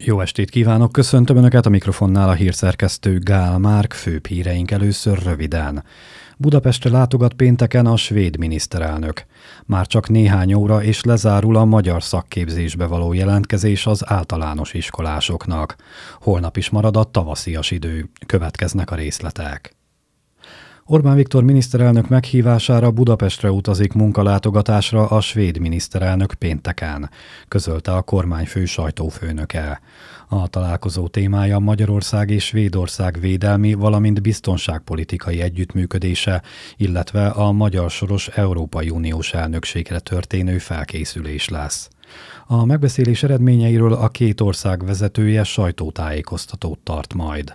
Jó estét kívánok, köszöntöm Önöket, a mikrofonnál a hírszerkesztő Gál Márk, főbb híreink először röviden. Budapestre látogat pénteken a svéd miniszterelnök. Már csak néhány óra és lezárul a magyar szakképzésbe való jelentkezés az általános iskolásoknak. Holnap is marad a tavaszias idő, következnek a részletek. Orbán Viktor miniszterelnök meghívására Budapestre utazik munkalátogatásra a svéd miniszterelnök pénteken, közölte a kormányfő sajtófőnöke. A találkozó témája Magyarország és Svédország védelmi, valamint biztonságpolitikai együttműködése, illetve a magyar soros Európai Uniós elnökségre történő felkészülés lesz. A megbeszélés eredményeiről a két ország vezetője sajtótájékoztatót tart majd.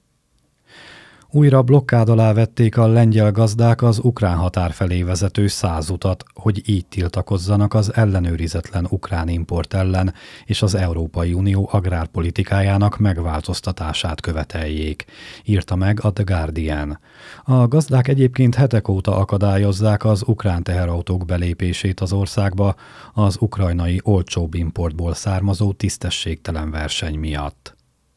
Újra blokkád alá vették a lengyel gazdák az ukrán határ felé vezető 100 utat, hogy így tiltakozzanak az ellenőrizetlen ukrán import ellen, és az Európai Unió agrárpolitikájának megváltoztatását követeljék, írta meg a The Guardian. A gazdák egyébként hetek óta akadályozzák az ukrán teherautók belépését az országba az ukrajnai olcsóbb importból származó tisztességtelen verseny miatt.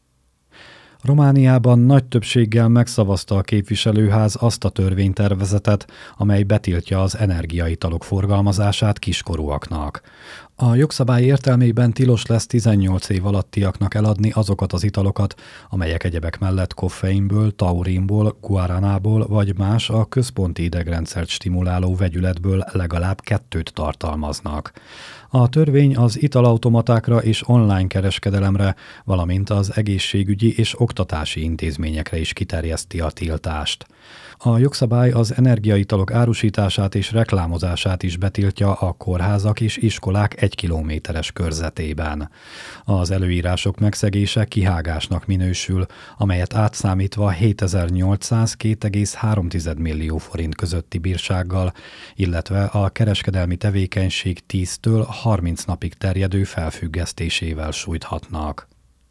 Romániában nagy többséggel megszavazta a képviselőház azt a törvénytervezetet, amely betiltja az energiaitalok forgalmazását kiskorúaknak. A jogszabály értelmében tilos lesz 18 év alattiaknak eladni azokat az italokat, amelyek egyebek mellett koffeinből, taurinból, guaranából vagy más a központi idegrendszert stimuláló vegyületből legalább 2 tartalmaznak. A törvény az italautomatákra és online kereskedelemre, valamint az egészségügyi és oktatási intézményekre is kiterjeszti a tiltást. A jogszabály az energiaitalok árusítását és reklámozását is betiltja a kórházak és iskolák 1 kilométeres körzetében. Az előírások megszegése kihágásnak minősül, amelyet átszámítva 7800-2,3 millió forint közötti bírsággal, illetve a kereskedelmi tevékenység 10-től 30 napig terjedő felfüggesztésével sújthatnak.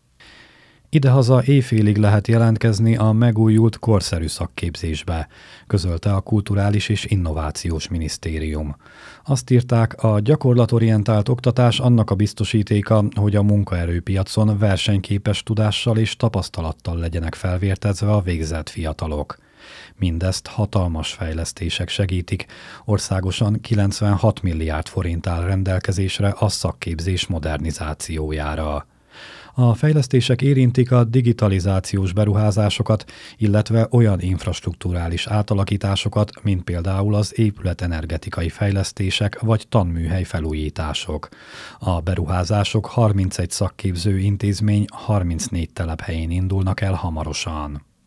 Idehaza éjfélig lehet jelentkezni a megújult korszerű szakképzésbe, közölte a Kulturális és Innovációs Minisztérium. Azt írták, a gyakorlatorientált oktatás annak a biztosítéka, hogy a munkaerőpiacon versenyképes tudással és tapasztalattal legyenek felvértezve a végzett fiatalok. Mindezt hatalmas fejlesztések segítik, országosan 96 milliárd forint áll rendelkezésre a szakképzés modernizációjára. A fejlesztések érintik a digitalizációs beruházásokat, illetve olyan infrastrukturális átalakításokat, mint például az épületenergetikai fejlesztések vagy tanműhely felújítások. A beruházások 31 szakképző intézmény 34 telephelyén indulnak el hamarosan.